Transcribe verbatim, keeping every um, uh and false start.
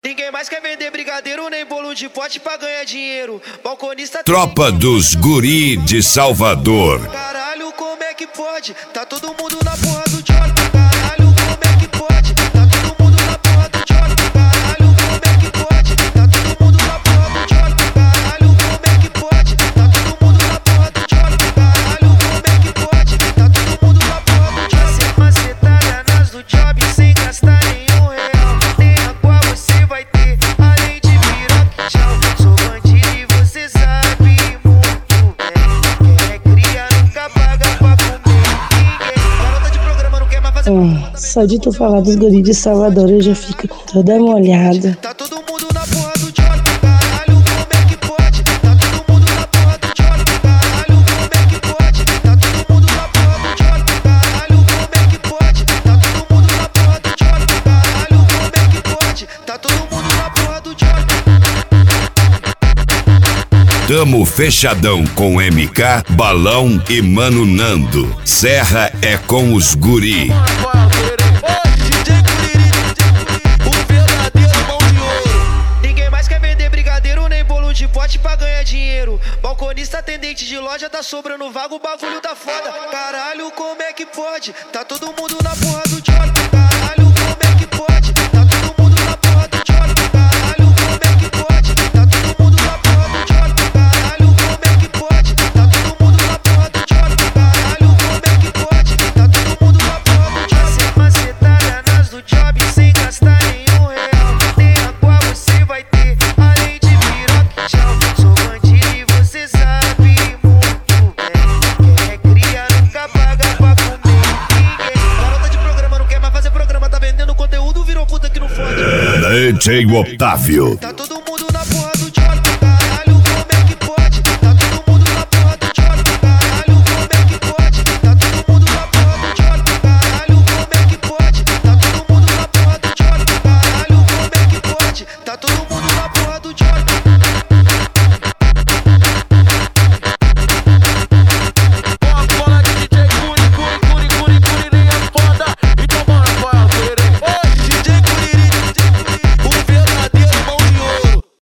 Ninguém mais quer vender brigadeiro nem bolo de pote pra ganhar dinheiro. Balconista. Tropa dos Guri de Salvador. Caralho, como é que pode? Tá todo mundo na porra do job. Caralho, como é que pode? Tá todo mundo na porra do job. Caralho, como é que pode? Tá todo mundo na porra do job. Caralho, como é que pode? Tá todo mundo na porra do job. Caralho, como é que pode? Tá todo mundo na porra do job. Ser macetada nas do job sem gastar nenhum real. Nem a qual você vai ter, além de piroca e tchau. Sou bandido e você sabe muito bem. Quem é cria nunca paga pra comer ninguém. Garota de programa não quer mais fazer. Hum, só de tu falar dos guris de Salvador eu já fico toda molhada. Tá todo mundo na porra do job. Caralho, como é que pode? Tá todo mundo na porra do job. Caralho, como é que pode? Tá todo mundo na porra do job. Caralho, como é que pode? Tá todo mundo na porra do job. Caralho, como é que pode? Tá todo mundo na porra do job. Tamo fechadão com M K, Balão e Mano Nando. Serra é com os Guri. Ninguém mais quer vender brigadeiro nem bolo de pote pra ganhar dinheiro. Balconista, atendente de loja, tá sobrando vaga, o bagulho tá foda. Caralho, como é que pode? Tá todo mundo na porra do job. Caralho, como é que pode? Tá todo mundo na porra do job. Caralho, como é que pode? Tá todo mundo na porra do job. Caralho, como é que pode? Tá todo mundo na porra do job. Caralho, como é que pode? Tá todo mundo na porra do job. Ser macetada nas do job sem gastar nenhum real. Nem a qual você vai ter, além de piroca e tchau. Sou bandido e você sabe muito bem. Quem é cria nunca paga pra comer ninguém. Garota de programa não quer mais fazer programa, tá vendendo conteúdo, virou puta que não fode. D J Otávio. Tá todo mundo na porra do job. Caralho, como é que pode? Tá todo mundo na porra do job. Caralho, como é que pode? Tá todo mundo na porra do job. Caralho, como é que pode? Tá todo mundo na porra do job. Caralho, como é que pode? Tá todo